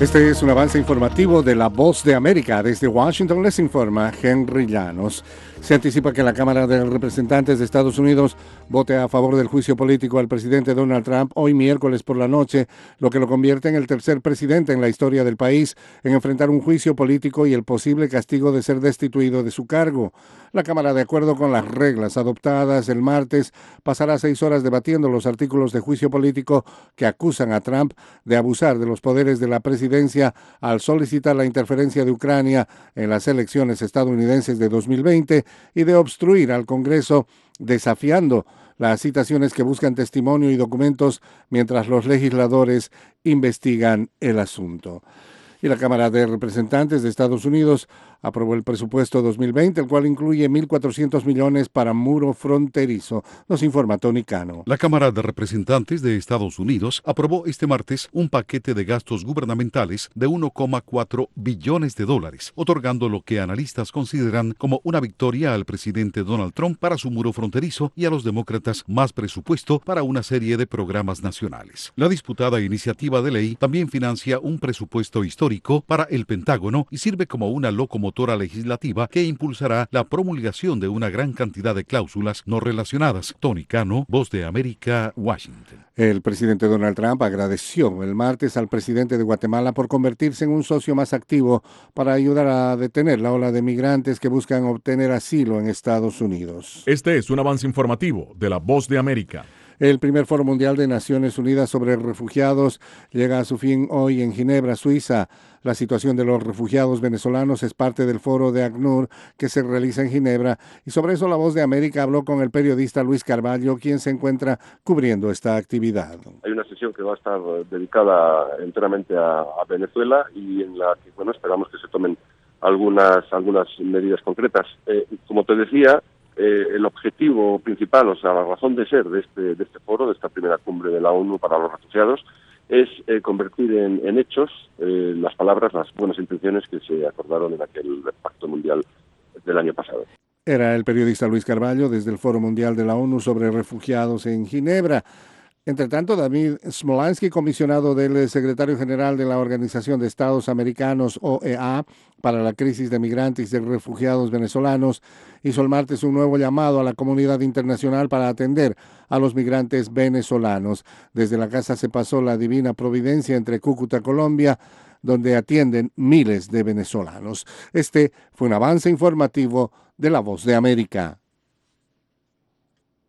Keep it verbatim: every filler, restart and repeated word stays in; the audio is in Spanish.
Este es un avance informativo de La Voz de América. Desde Washington les informa Henry Llanos. Se anticipa que la Cámara de Representantes de Estados Unidos vote a favor del juicio político al presidente Donald Trump hoy miércoles por la noche, lo que lo convierte en el tercer presidente en la historia del país en enfrentar un juicio político y el posible castigo de ser destituido de su cargo. La Cámara, de acuerdo con las reglas adoptadas el martes, pasará seis horas debatiendo los artículos de juicio político que acusan a Trump de abusar de los poderes de la presidencia al solicitar la interferencia de Ucrania en las elecciones estadounidenses de dos mil veinte y de obstruir al Congreso desafiando las citaciones que buscan testimonio y documentos mientras los legisladores investigan el asunto. Y la Cámara de Representantes de Estados Unidos aprobó el presupuesto dos mil veinte, el cual incluye mil cuatrocientos millones para muro fronterizo. Nos informa Tony Cano. La Cámara de Representantes de Estados Unidos aprobó este martes un paquete de gastos gubernamentales de uno coma cuatro billones de dólares, otorgando lo que analistas consideran como una victoria al presidente Donald Trump para su muro fronterizo y a los demócratas más presupuesto para una serie de programas nacionales. La disputada iniciativa de ley también financia un presupuesto histórico para el Pentágono y sirve como una locomotora legislativa que impulsará la promulgación de una gran cantidad de cláusulas no relacionadas. Tony Cano, Voz de América, Washington. El presidente Donald Trump agradeció el martes al presidente de Guatemala por convertirse en un socio más activo para ayudar a detener la ola de migrantes que buscan obtener asilo en Estados Unidos. Este es un avance informativo de La Voz de América. El primer Foro Mundial de Naciones Unidas sobre Refugiados llega a su fin hoy en Ginebra, Suiza. La situación de los refugiados venezolanos es parte del foro de ACNUR que se realiza en Ginebra, y sobre eso La Voz de América habló con el periodista Luis Carvalho, quien se encuentra cubriendo esta actividad. Hay una sesión que va a estar dedicada enteramente a, a Venezuela y en la que, bueno, esperamos que se tomen algunas algunas medidas concretas. Eh, como te decía, Eh, el objetivo principal, o sea, la razón de ser de este de este foro, de esta primera cumbre de la ONU para los refugiados, es eh, convertir en, en hechos eh, las palabras, las buenas intenciones que se acordaron en aquel pacto mundial del año pasado. Era el periodista Luis Carvalho desde el Foro Mundial de la ONU sobre Refugiados en Ginebra. Entre tanto, David Smolansky, comisionado del secretario general de la Organización de Estados Americanos, O E A, para la crisis de migrantes y de refugiados venezolanos, hizo el martes un nuevo llamado a la comunidad internacional para atender a los migrantes venezolanos. Desde la casa se pasó la Divina Providencia entre Cúcuta, Colombia, donde atienden miles de venezolanos. Este fue un avance informativo de La Voz de América.